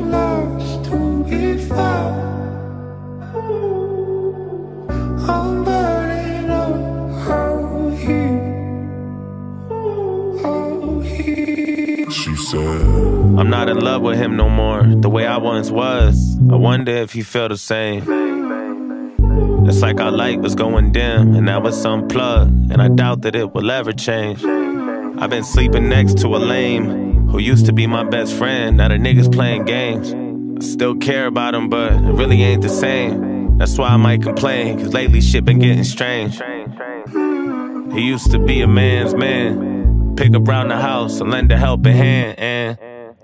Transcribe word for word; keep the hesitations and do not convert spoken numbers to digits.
lost, don't get far. I'm burning up out here, out here. She said, I'm not in love with him no more, the way I once was. I wonder if he feel the same. It's like our light was going dim, and now it's unplugged, and I doubt that it will ever change. I've been sleeping next to a lame who used to be my best friend. Now the niggas playing games. I still care about him, but it really ain't the same. That's why I might complain, cause lately shit been getting strange. He used to be a man's man, pick up round the house and lend a helping hand, and